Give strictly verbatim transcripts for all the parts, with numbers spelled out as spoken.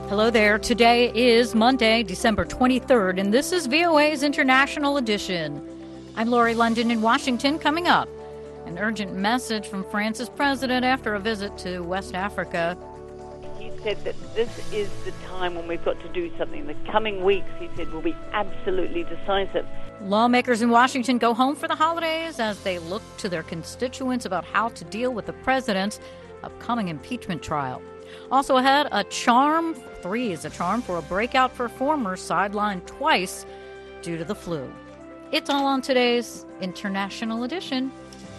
Hello there. Today is Monday, December twenty-third, and this is V O A's International Edition. I'm Lori London in Washington. Coming up, an urgent message from France's president after a visit to West Africa. He said that this is the time when we've got to do something. The coming weeks, he said, will be absolutely decisive. Lawmakers in Washington go home for the holidays as they look to their constituents about how to deal with the president's upcoming impeachment trial. Also ahead, a charm, three is a charm for a breakout performer sidelined twice due to the flu. It's all on today's International Edition.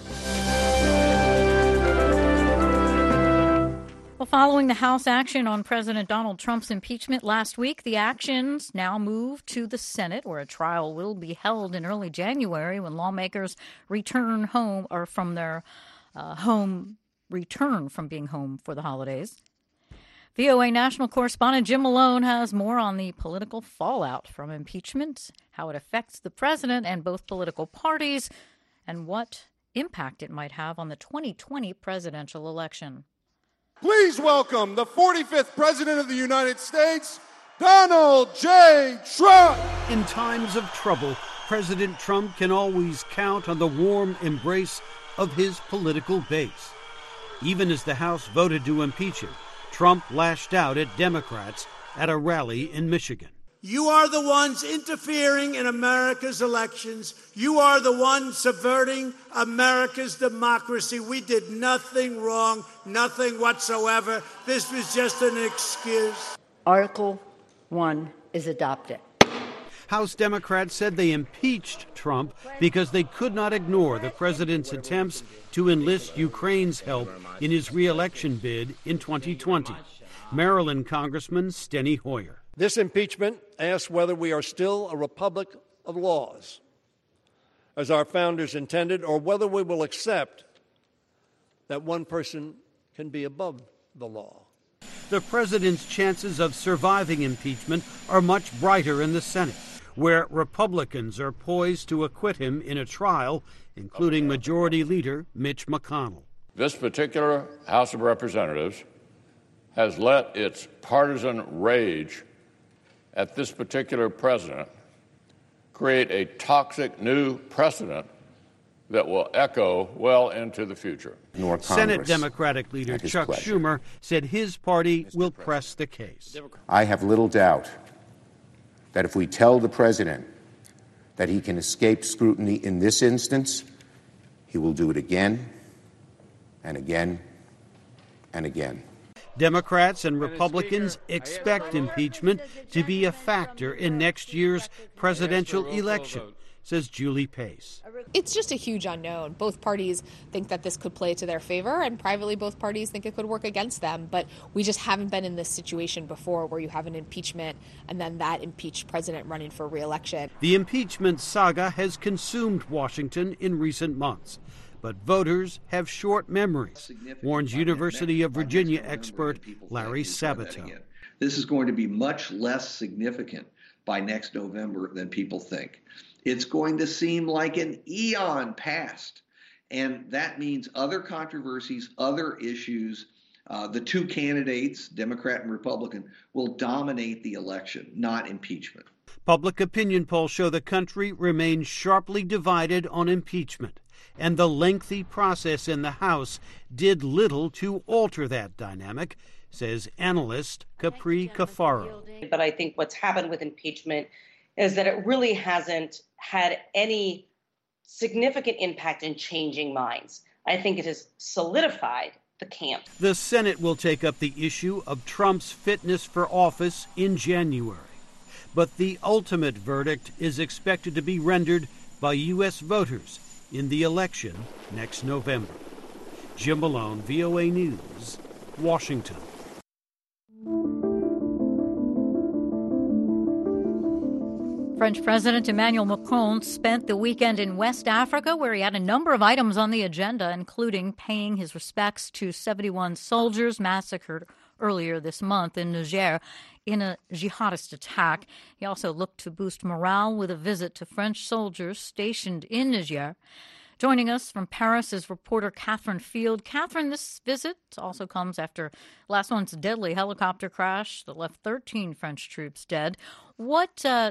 Well, following the House action on President Donald Trump's impeachment last week, the actions now move to the Senate, where a trial will be held in early January when lawmakers return home or from their uh, home, return from being home for the holidays. V O A national correspondent Jim Malone has more on the political fallout from impeachment, how it affects the president and both political parties, and what impact it might have on the twenty twenty presidential election. Please welcome the forty-fifth President of the United States, Donald J. Trump. In times of trouble, President Trump can always count on the warm embrace of his political base. Even as the House voted to impeach him, Trump lashed out at Democrats at a rally in Michigan. You are the ones interfering in America's elections. You are the ones subverting America's democracy. We did nothing wrong, nothing whatsoever. This was just an excuse. Article one is adopted. House Democrats said they impeached Trump because they could not ignore the president's attempts to enlist Ukraine's help in his re-election bid in twenty twenty. Maryland Congressman Steny Hoyer. This impeachment asks whether we are still a republic of laws, as our founders intended, or whether we will accept that one person can be above the law. The president's chances of surviving impeachment are much brighter in the Senate, where Republicans are poised to acquit him in a trial, including Majority Leader Mitch McConnell. This particular House of Representatives has let its partisan rage at this particular president create a toxic new precedent that will echo well into the future. Senate Democratic leader Chuck pleasure. Schumer said his party will press the case. I have little doubt that if we tell the president that he can escape scrutiny in this instance, he will do it again and again and again. Democrats and Republicans expect impeachment to be a factor in next year's presidential election, says Julie Pace. It's just a huge unknown. Both parties think that this could play to their favor, and privately both parties think it could work against them. But we just haven't been in this situation before where you have an impeachment and then that impeached president running for re-election. The impeachment saga has consumed Washington in recent months. But voters have short memories, warns University of Virginia expert Larry Sabato. This is going to be much less significant by next November than people think. It's going to seem like an eon past, and that means other controversies, other issues, uh, the two candidates, Democrat and Republican, will dominate the election, not impeachment. Public opinion polls show the country remains sharply divided on impeachment, and the lengthy process in the House did little to alter that dynamic, says analyst Capri Cafaro. But I think what's happened with impeachment is that it really hasn't had any significant impact in changing minds. I think it has solidified the camp. The Senate will take up the issue of Trump's fitness for office in January. But the ultimate verdict is expected to be rendered by U S voters in the election next November. Jim Malone, V O A News, Washington. French President Emmanuel Macron spent the weekend in West Africa, where he had a number of items on the agenda, including paying his respects to seventy-one soldiers massacred earlier this month in Niger in a jihadist attack. He also looked to boost morale with a visit to French soldiers stationed in Niger. Joining us from Paris is reporter Catherine Field. Catherine, this visit also comes after last month's deadly helicopter crash that left thirteen French troops dead. What uh,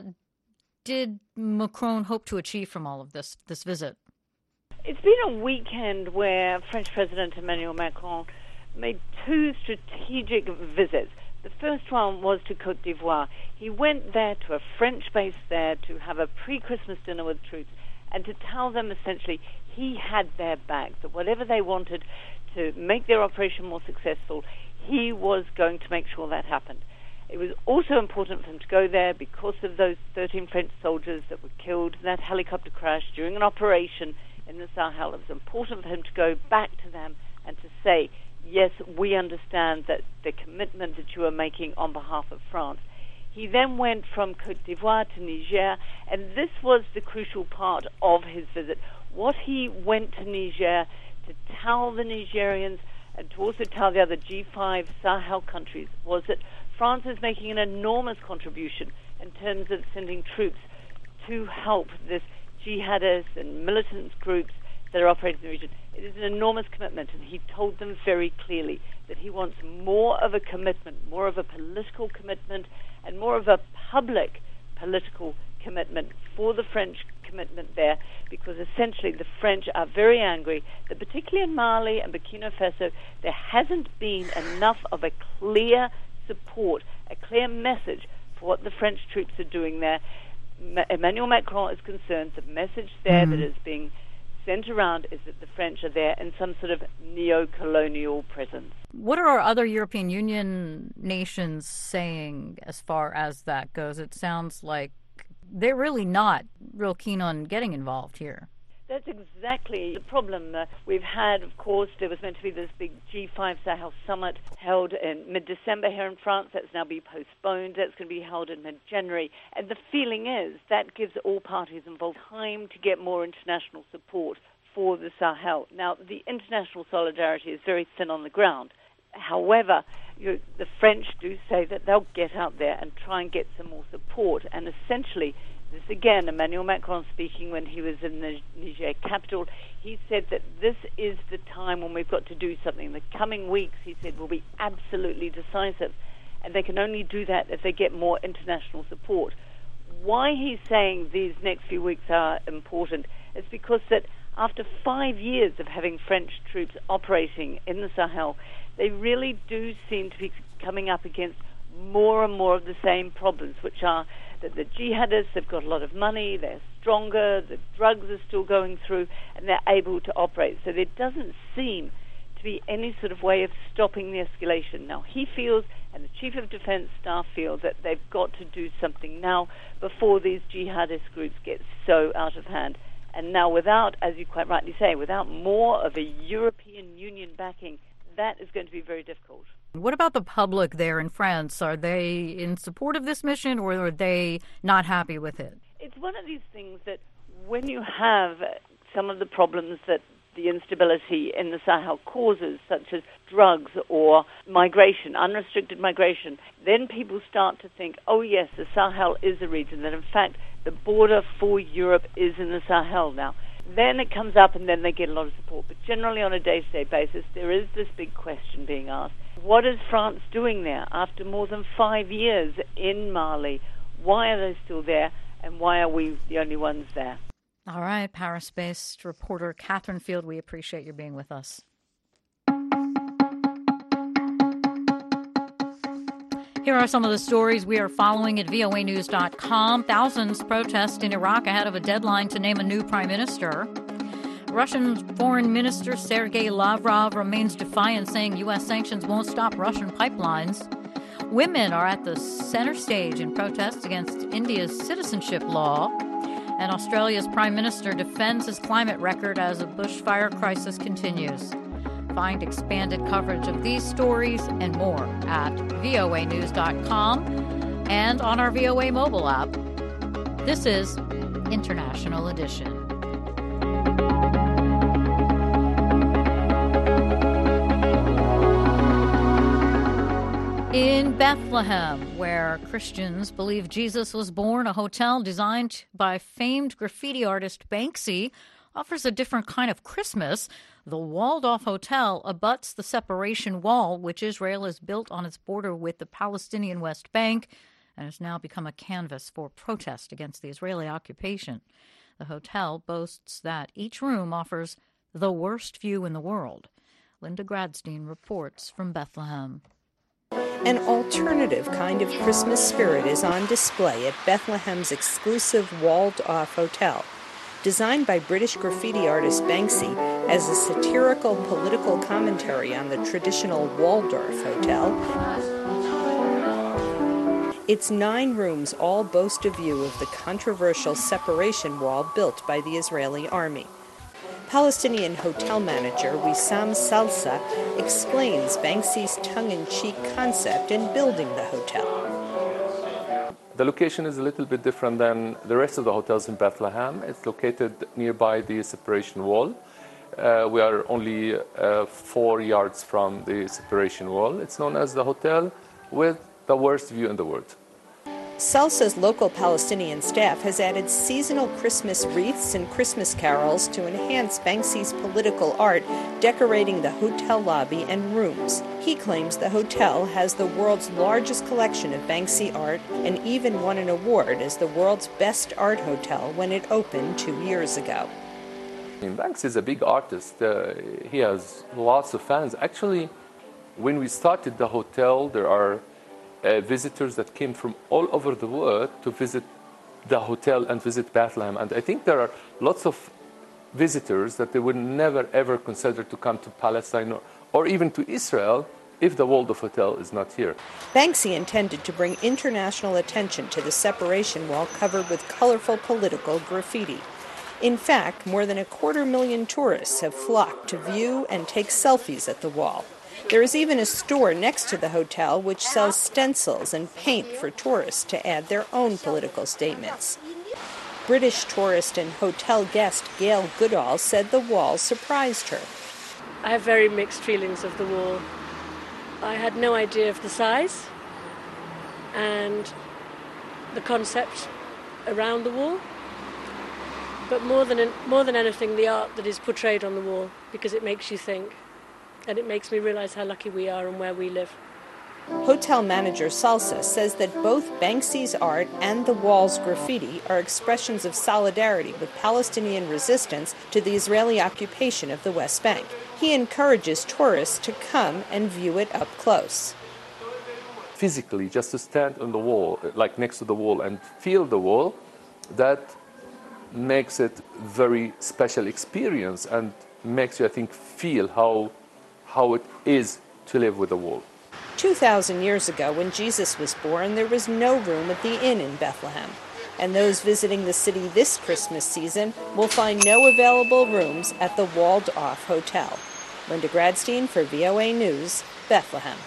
did Macron hope to achieve from all of this, this visit? It's been a weekend where French President Emmanuel Macron made two strategic visits. The first one was to Côte d'Ivoire. He went there to a French base there to have a pre-Christmas dinner with troops and to tell them essentially he had their back, that whatever they wanted to make their operation more successful, he was going to make sure that happened. It was also important for him to go there because of those thirteen French soldiers that were killed in that helicopter crash during an operation in the Sahel. It was important for him to go back to them and to say, yes, we understand that the commitment that you are making on behalf of France. He then went from Côte d'Ivoire to Niger, and this was the crucial part of his visit. What he went to Niger to tell the Nigerians and to also tell the other G five Sahel countries was that France is making an enormous contribution in terms of sending troops to help this jihadists and militant groups that are operating in the region. It is an enormous commitment, and he told them very clearly that he wants more of a commitment, more of a political commitment, and more of a public political commitment for the French commitment there, because essentially the French are very angry that particularly in Mali and Burkina Faso, there hasn't been enough of a clear support, a clear message for what the French troops are doing there. Emmanuel Macron is concerned the message there mm. that is being sent around is that the French are there in some sort of neo-colonial presence. What are our other European Union nations saying as far as that goes? It sounds like they're really not real keen on getting involved here. That's exactly the problem. Uh, we've had, of course, there was meant to be this big G five Sahel summit held in mid-December here in France. That's now been postponed. That's going to be held in mid-January. And the feeling is that gives all parties involved time to get more international support for the Sahel. Now, the international solidarity is very thin on the ground. However, you, the French do say that they'll get out there and try and get some more support. And essentially, this again, Emmanuel Macron speaking when he was in the Niger capital, he said that this is the time when we've got to do something. The coming weeks, he said, will be absolutely decisive. And they can only do that if they get more international support. Why he's saying these next few weeks are important is because that after five years of having French troops operating in the Sahel, they really do seem to be coming up against more and more of the same problems, which are that the jihadists have got a lot of money, they're stronger, the drugs are still going through, and they're able to operate. So there doesn't seem to be any sort of way of stopping the escalation. Now, he feels, and the Chief of Defense Staff feel, that they've got to do something now before these jihadist groups get so out of hand. And now without, as you quite rightly say, without more of a European Union backing, that is going to be very difficult. What about the public there in France? Are they in support of this mission, or are they not happy with it? It's one of these things that when you have some of the problems that the instability in the Sahel causes, such as drugs or migration, unrestricted migration, then people start to think, oh yes, the Sahel is a region, that in fact the border for Europe is in the Sahel now. Then it comes up and then they get a lot of support. But generally on a day-to-day basis, there is this big question being asked. What is France doing there after more than five years in Mali? Why are they still there, and why are we the only ones there? All right, Paris-based reporter Catherine Field, we appreciate your being with us. Here are some of the stories we are following at V O A news dot com. Thousands protest in Iraq ahead of a deadline to name a new prime minister. Russian Foreign Minister Sergei Lavrov remains defiant, saying U S sanctions won't stop Russian pipelines. Women are at the center stage in protests against India's citizenship law. And Australia's Prime Minister defends his climate record as a bushfire crisis continues. Find expanded coverage of these stories and more at V O A news dot com and on our V O A mobile app. This is International Edition. In Bethlehem, where Christians believe Jesus was born, a hotel designed by famed graffiti artist Banksy offers a different kind of Christmas. The walled-off hotel abuts the separation wall, which Israel has built on its border with the Palestinian West Bank, and has now become a canvas for protest against the Israeli occupation. The hotel boasts that each room offers the worst view in the world. Linda Gradstein reports from Bethlehem. An alternative kind of Christmas spirit is on display at Bethlehem's exclusive walled-off hotel. Designed by British graffiti artist Banksy as a satirical political commentary on the traditional Waldorf hotel, its nine rooms all boast a view of the controversial separation wall built by the Israeli army. Palestinian hotel manager Wissam Salsa explains Banksy's tongue-in-cheek concept in building the hotel. The location is a little bit different than the rest of the hotels in Bethlehem. It's located nearby the separation wall. Uh, we are only uh, four yards from the separation wall. It's known as the hotel with the worst view in the world. Salsa's local Palestinian staff has added seasonal Christmas wreaths and Christmas carols to enhance Banksy's political art, decorating the hotel lobby and rooms. He claims the hotel has the world's largest collection of Banksy art and even won an award as the world's best art hotel when it opened two years ago. Banksy is a big artist. Uh, he has lots of fans. Actually, when we started the hotel, there are Uh, visitors that came from all over the world to visit the hotel and visit Bethlehem. And I think there are lots of visitors that they would never ever consider to come to Palestine or, or even to Israel if the Waldorf Hotel is not here. Banksy intended to bring international attention to the separation wall covered with colorful political graffiti. In fact, more than a quarter million tourists have flocked to view and take selfies at the wall. There is even a store next to the hotel which sells stencils and paint for tourists to add their own political statements. British tourist and hotel guest Gail Goodall said the wall surprised her. I have very mixed feelings of the wall. I had no idea of the size and the concept around the wall, but more than more than anything, the art that is portrayed on the wall, because it makes you think. And it makes me realize how lucky we are and where we live. Hotel manager Salsa says that both Banksy's art and the wall's graffiti are expressions of solidarity with Palestinian resistance to the Israeli occupation of the West Bank. He encourages tourists to come and view it up close. Physically, just to stand on the wall, like next to the wall, and feel the wall, that makes it very special experience and makes you, I think, feel how how it is to live with a wall. Two thousand years ago, when Jesus was born, there was no room at the inn in Bethlehem. And those visiting the city this Christmas season will find no available rooms at the walled-off hotel. Linda Gradstein for V O A News, Bethlehem.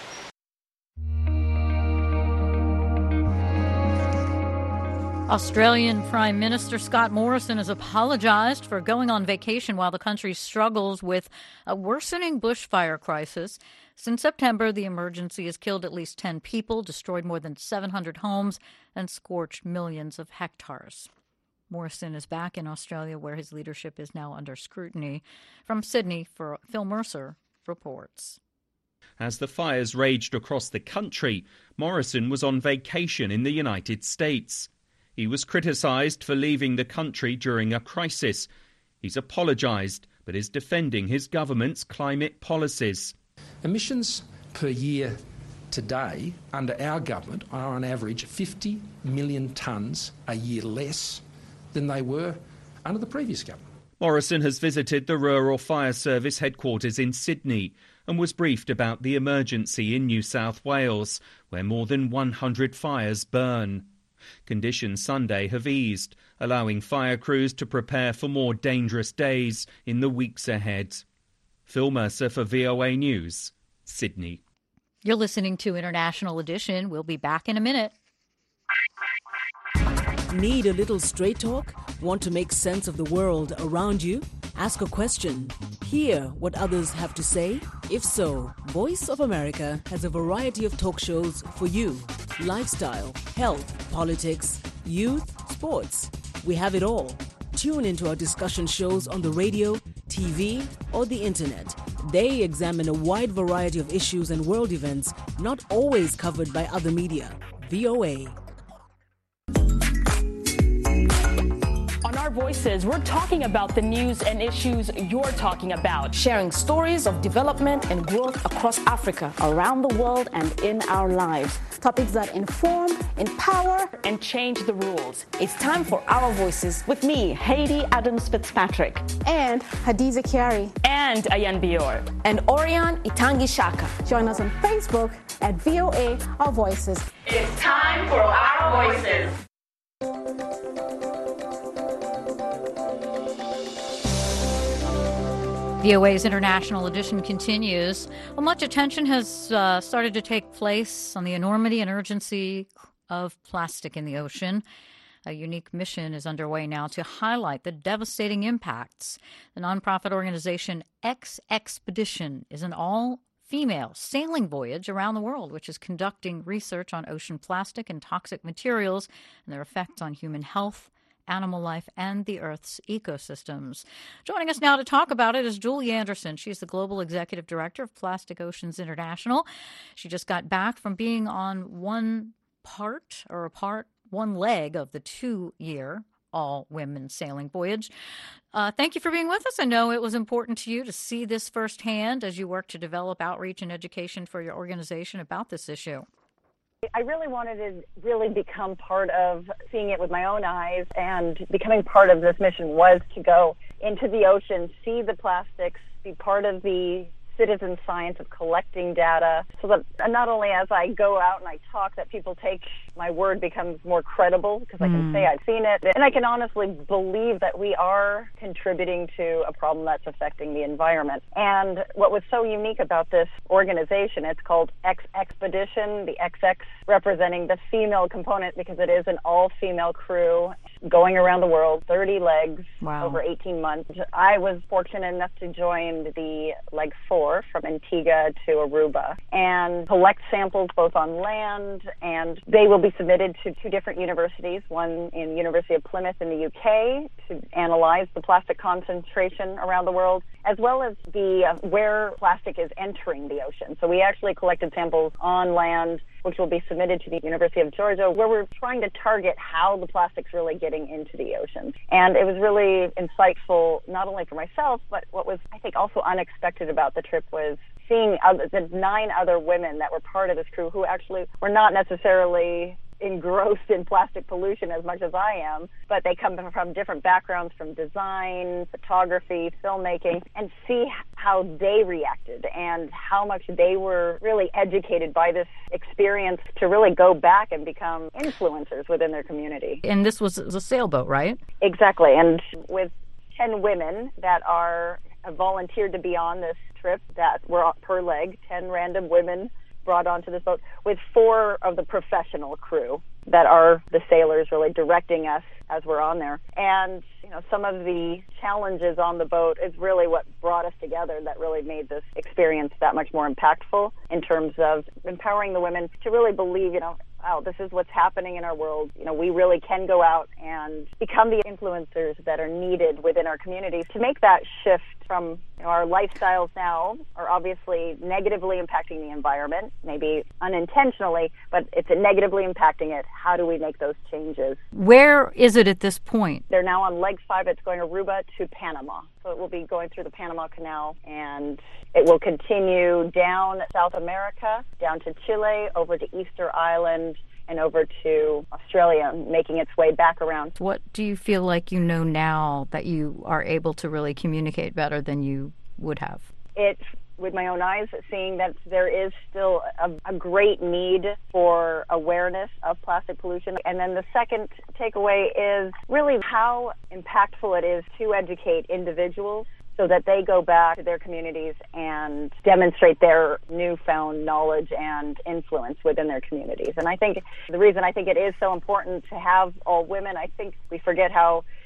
Australian Prime Minister Scott Morrison has apologized for going on vacation while the country struggles with a worsening bushfire crisis. Since September, the emergency has killed at least ten people, destroyed more than seven hundred homes, and scorched millions of hectares. Morrison is back in Australia, where his leadership is now under scrutiny. From Sydney, for Phil Mercer reports. As the fires raged across the country, Morrison was on vacation in the United States. He was criticised for leaving the country during a crisis. He's apologised, but is defending his government's climate policies. Emissions per year today under our government are on average fifty million tonnes a year less than they were under the previous government. Morrison has visited the Rural Fire Service headquarters in Sydney and was briefed about the emergency in New South Wales, where more than one hundred fires burn. Conditions Sunday have eased, allowing fire crews to prepare for more dangerous days in the weeks ahead. Phil Mercer for V O A News, Sydney. You're listening to International Edition. We'll be back in a minute. Need a little straight talk? Want to make sense of the world around you? Ask a question. Hear what others have to say? If so, Voice of America has a variety of talk shows for you. Lifestyle, health, politics, youth, sports. We have it all. Tune into our discussion shows on the radio, T V, or the internet. They examine a wide variety of issues and world events not always covered by other media. V O A. On Our Voices, we're talking about the news and issues you're talking about. Sharing stories of development and growth across Africa, around the world, and in our lives. Topics that inform, empower, and change the rules. It's time for Our Voices with me, Haiti Adams Fitzpatrick. And Hadiza Kiari. And Ayan Bior. And Orion Itangi Shaka. Join us on Facebook at V O A Our Voices. It's time for Our Voices. V O A's International Edition continues. Well, much attention has uh, started to take place on the enormity and urgency of plastic in the ocean. A unique mission is underway now to highlight the devastating impacts. The nonprofit organization X-Expedition is an all-female sailing voyage around the world, which is conducting research on ocean plastic and toxic materials and their effects on human health, animal life, and the Earth's ecosystems. Joining us now to talk about it is Julie Anderson. She's the Global Executive Director of Plastic Oceans International. She just got back from being on one part, or a part, one leg of the two-year all-women sailing voyage. Uh, thank you for being with us. I know it was important to you to see this firsthand as you work to develop outreach and education for your organization about this issue. I really wanted to really become part of seeing it with my own eyes, and becoming part of this mission was to go into the ocean, see the plastics, be part of the citizen science of collecting data, so that not only as I go out and I talk, that people take my word becomes more credible, because mm. I can say I've seen it, and I can honestly believe that we are contributing to a problem that's affecting the environment. And what was so unique about this organization, it's called X-Expedition, the X X representing the female component, because it is an all-female crew going around the world, thirty legs, wow. over eighteen months. I was fortunate enough to join the leg four from Antigua to Aruba and collect samples both on land, and they will be submitted to two different universities, one in University of Plymouth in the U K to analyze the plastic concentration around the world, as well as the uh, where plastic is entering the ocean. So we actually collected samples on land, which will be submitted to the University of Georgia, where we're trying to target how the plastic's really getting into the ocean. And it was really insightful, not only for myself, but what was, I think, also unexpected about the trip was seeing other, the nine other women that were part of this crew who actually were not necessarily engrossed in plastic pollution as much as I am, but they come from different backgrounds, from design, photography, filmmaking, and see how they reacted and how much they were really educated by this experience to really go back and become influencers within their community. And this was a sailboat, right? Exactly. And with ten women that are volunteered to be on this trip that were per leg, ten random women brought onto this boat, with four of the professional crew that are the sailors really directing us as we're on there. And, you know, some of the challenges on the boat is really what brought us together, that really made this experience that much more impactful in terms of empowering the women to really believe, you know, wow, this is what's happening in our world. You know, we really can go out and become the influencers that are needed within our communities to make that shift from, you know, our lifestyles now are obviously negatively impacting the environment, maybe unintentionally, but it's negatively impacting it. How do we make those changes? Where is it at this point? They're now on leg five. It's going Aruba to Panama. So it will be going through the Panama Canal, and it will continue down South America, down to Chile, over to Easter Island, and over to Australia, making its way back around. What do you feel like you know now that you are able to really communicate better than you would have? It's, with my own eyes, seeing that there is still a, a great need for awareness of plastic pollution. And then the second takeaway is really how impactful it is to educate individuals so that they go back to their communities and demonstrate their newfound knowledge and influence within their communities. And I think the reason I think it is so important to have all women, I think we forget how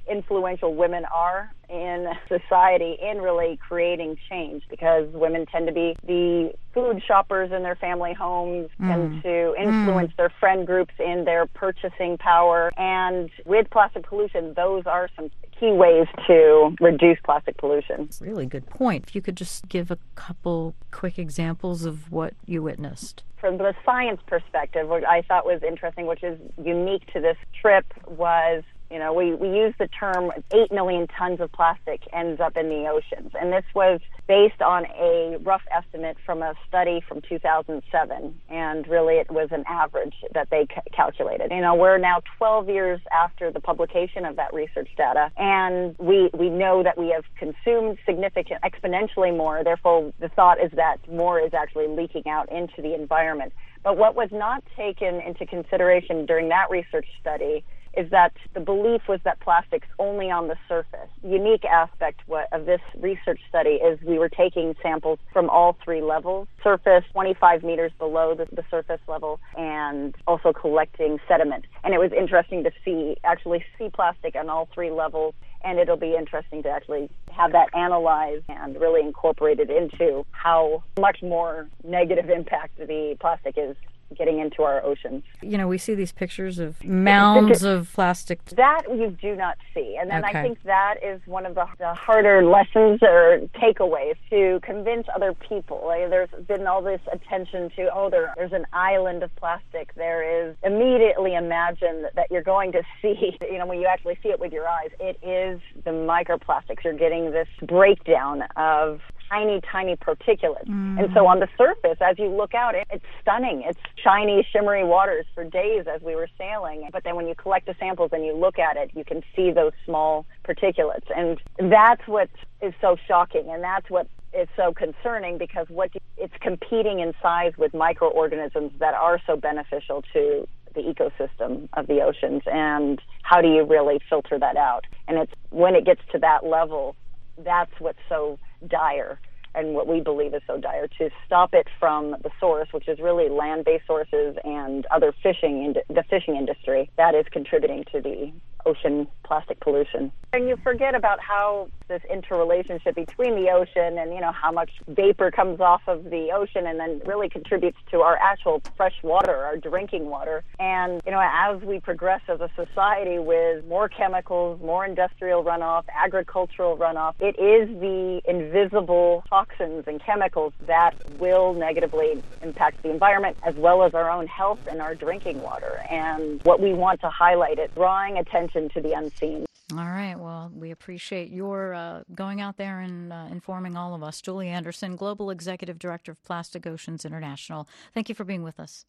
influential women are in society in really creating change, because women tend to be the food shoppers in their family homes, mm. tend to influence mm. their friend groups in their purchasing power. And with plastic pollution, those are some key ways to reduce plastic pollution. Really good point. If you could just give a couple quick examples of what you witnessed. From the science perspective, what I thought was interesting, which is unique to this trip, was You know, we, we use the term eight million tons of plastic ends up in the oceans. And this was based on a rough estimate from a study from two thousand seven. And really it was an average that they c- calculated. You know, we're now twelve years after the publication of that research data. And we, we know that we have consumed significant, exponentially more. Therefore, the thought is that more is actually leaking out into the environment. But what was not taken into consideration during that research study is that the belief was that plastic's only on the surface. The unique aspect of this research study is we were taking samples from all three levels, surface, twenty-five meters below the, the surface level, and also collecting sediment. And it was interesting to see, actually see plastic on all three levels, and it'll be interesting to actually have that analyzed and really incorporated into how much more negative impact the plastic is getting into our oceans. You know, we see these pictures of mounds of plastic. That you do not see. And then okay. I think that is one of the, the harder lessons or takeaways to convince other people. Like, there's been all this attention to, oh, there, there's an island of plastic. There is, immediately imagine that you're going to see, you know, when you actually see it with your eyes, it is the microplastics. You're getting this breakdown of tiny, tiny particulates. Mm. And so on the surface, as you look out, it, it's stunning. It's shiny, shimmery waters for days as we were sailing. But then when you collect the samples and you look at it, you can see those small particulates. And that's what is so shocking, and that's what is so concerning, because what do, it's competing in size with microorganisms that are so beneficial to the ecosystem of the oceans. And how do you really filter that out? And it's when it gets to that level, that's what's so dire, and what we believe is so dire, to stop it from the source, which is really land-based sources and other fishing, the fishing industry that is contributing to the ocean plastic pollution. And you forget about how this interrelationship between the ocean and, you know, how much vapor comes off of the ocean and then really contributes to our actual fresh water, our drinking water. And, you know, as we progress as a society with more chemicals, more industrial runoff, agricultural runoff, it is the invisible toxins and chemicals that will negatively impact the environment as well as our own health and our drinking water. And what we want to highlight is drawing attention to the unseen. All right. Well, we appreciate your uh, going out there and uh, informing all of us. Julie Anderson, Global Executive Director of Plastic Oceans International. Thank you for being with us.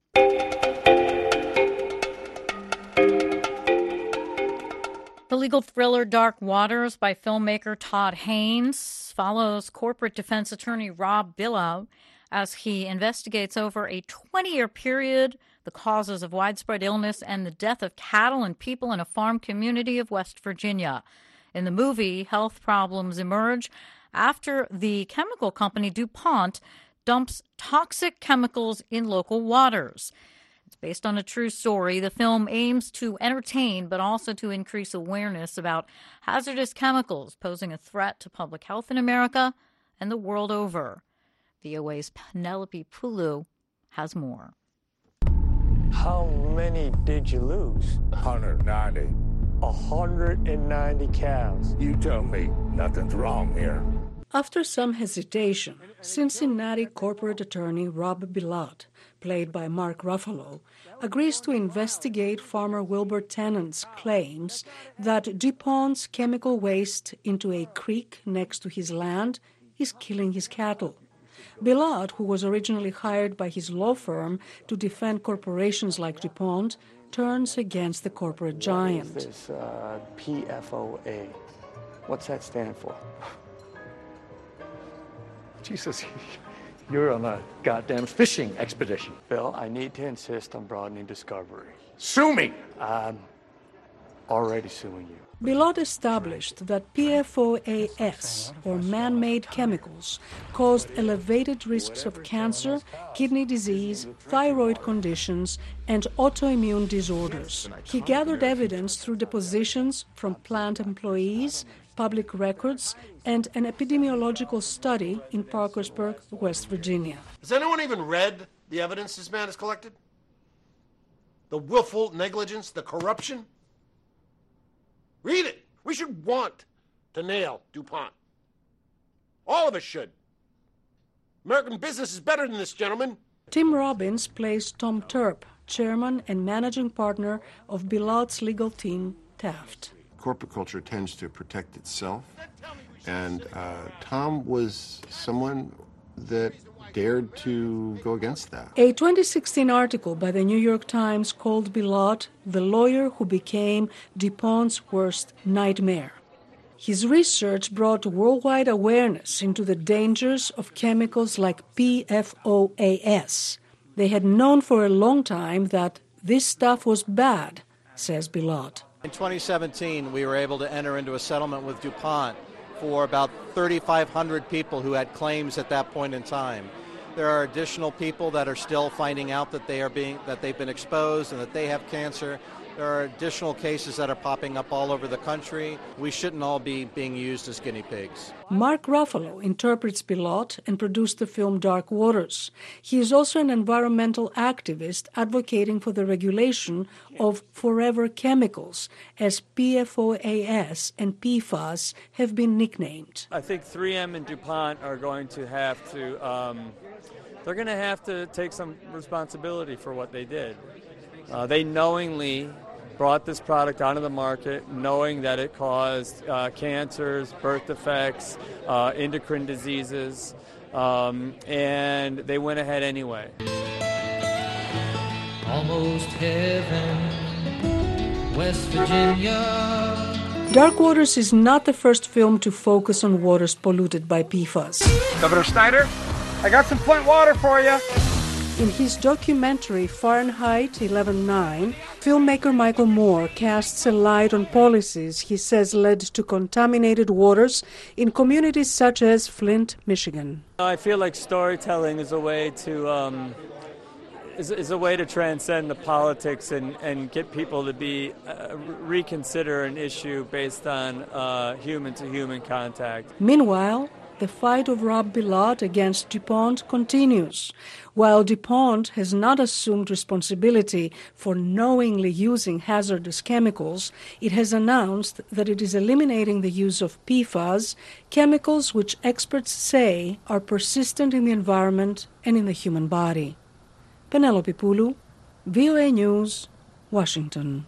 The legal thriller Dark Waters by filmmaker Todd Haynes follows corporate defense attorney Rob Billout as he investigates over a twenty-year period the causes of widespread illness and the death of cattle and people in a farm community of West Virginia. In the movie, health problems emerge after the chemical company DuPont dumps toxic chemicals in local waters. It's based on a true story. The film aims to entertain, but also to increase awareness about hazardous chemicals posing a threat to public health in America and the world over. V O A's Penelope Pulu has more. How many did you lose? one hundred ninety. one hundred ninety cows. You tell me nothing's wrong here. After some hesitation, Cincinnati corporate attorney Rob Billout, played by Mark Ruffalo, agrees to investigate farmer Wilbur Tennant's claims that DuPont's chemical waste into a creek next to his land is killing his cattle. Billout, who was originally hired by his law firm to defend corporations like DuPont, turns against the corporate giant. What is this uh, P F O A? What's that stand for? Jesus, you're on a goddamn fishing expedition. Bill, I need to insist on broadening discovery. Sue me! Um, already suing you. Bilot established that P F O A S, or man-made chemicals, caused elevated risks of cancer, kidney disease, thyroid conditions, and autoimmune disorders. He gathered evidence through depositions from plant employees, public records, and an epidemiological study in Parkersburg, West Virginia. Has anyone even read the evidence this man has collected? The willful negligence, the corruption? Read it. We should want to nail DuPont. All of us should. American business is better than this, gentlemen. Tim Robbins plays Tom Turp, chairman and managing partner of Bilot's legal team, Taft. Corporate culture tends to protect itself, and uh, Tom was someone that dared to go against that. A twenty sixteen article by the New York Times called Bilot the lawyer who became DuPont's worst nightmare. His research brought worldwide awareness into the dangers of chemicals like P F O A S. They had known for a long time that this stuff was bad, says Bilot. In twenty seventeen, we were able to enter into a settlement with DuPont for about thirty-five hundred people who had claims at that point in time. There are additional people that are still finding out that they are being that they've been exposed and that they have cancer. There are additional cases that are popping up all over the country. We shouldn't all be being used as guinea pigs. Mark Ruffalo interprets Bilot and produced the film Dark Waters. He is also an environmental activist advocating for the regulation of forever chemicals, as P F O A S and P FAS have been nicknamed. I think three M and DuPont are going to have to, um, they're going to have to take some responsibility for what they did. Uh, they knowingly brought this product onto the market knowing that it caused uh, cancers, birth defects, uh, endocrine diseases, um, and they went ahead anyway. Almost heaven, West Virginia. Dark Waters is not the first film to focus on waters polluted by P FAS. Governor Snyder, I got some Flint water for you. In his documentary Fahrenheit eleven nine, filmmaker Michael Moore casts a light on policies he says led to contaminated waters in communities such as Flint, Michigan. I feel like storytelling is a way to um, is, is a way to transcend the politics and, and get people to be uh, reconsider an issue based on uh, human-to-human contact. Meanwhile, the fight of Rob Bilot against DuPont continues. While DuPont has not assumed responsibility for knowingly using hazardous chemicals, it has announced that it is eliminating the use of P FAS, chemicals which experts say are persistent in the environment and in the human body. Penelope Pulu, V O A News, Washington.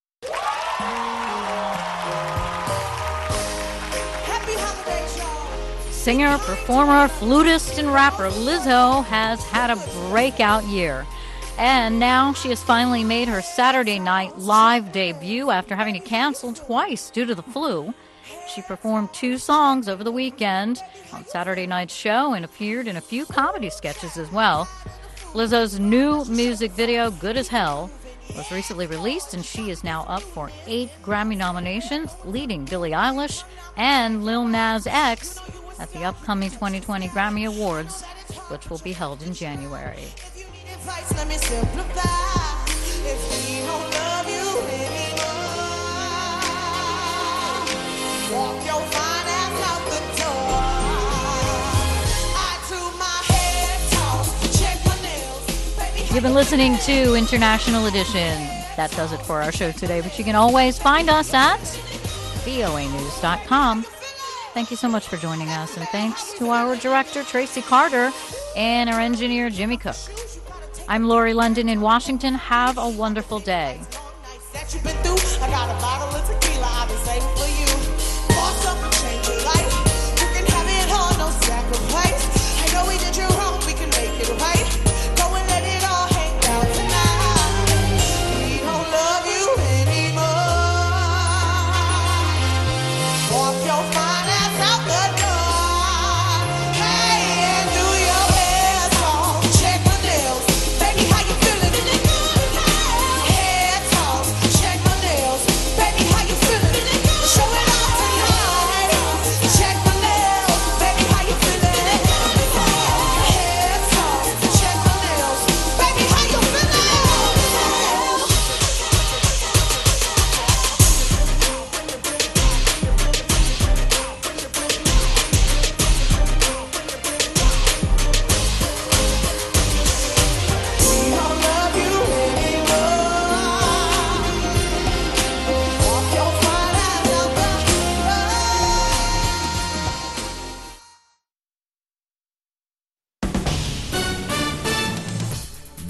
Singer, performer, flutist, and rapper Lizzo has had a breakout year. And now she has finally made her Saturday Night Live debut after having to cancel twice due to the flu. She performed two songs over the weekend on Saturday night's show and appeared in a few comedy sketches as well. Lizzo's new music video, Good as Hell, was recently released, and she is now up for eight Grammy nominations, leading Billie Eilish and Lil Nas X at the upcoming twenty twenty Grammy Awards, which will be held in January. You've been listening to International Edition. That does it for our show today, but you can always find us at V O A news dot com. Thank you so much for joining us, and thanks to our director, Tracy Carter, and our engineer, Jimmy Cook. I'm Lori London in Washington. Have a wonderful day.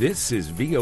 This is V O